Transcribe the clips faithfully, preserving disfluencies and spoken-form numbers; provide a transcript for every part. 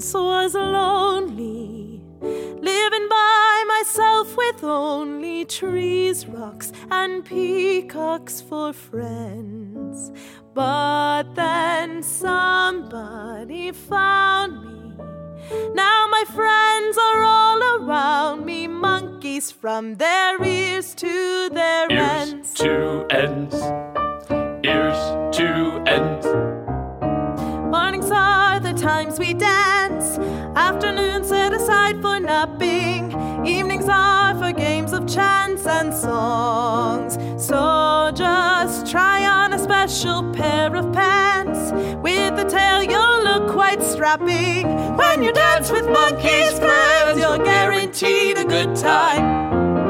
once was lonely, living by myself with only trees, rocks, and peacocks for friends. But then somebody found me. Now my friends are all around me, monkeys from their ears to their ears ends. to ends, ears to ends. Mornings are the times we dance, afternoons set aside for napping, evenings are for games of chants and songs. So just try on a special pair of pants, with the tail you'll look quite strapping. When you dance with monkeys friends, you're guaranteed a good time.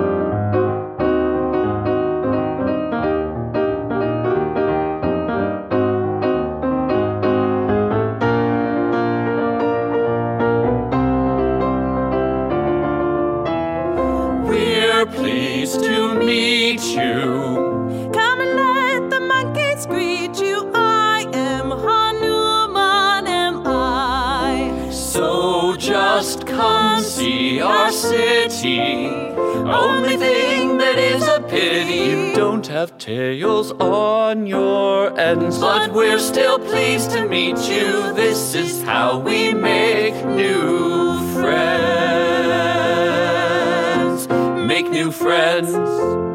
We're pleased to meet you. Come and let the monkeys greet you. I am Hanuman, am I. So just come see our city. Only thing that is a pity, you don't have tails on your ends. But we're still pleased to meet you. This is how we make new friends. Make new friends.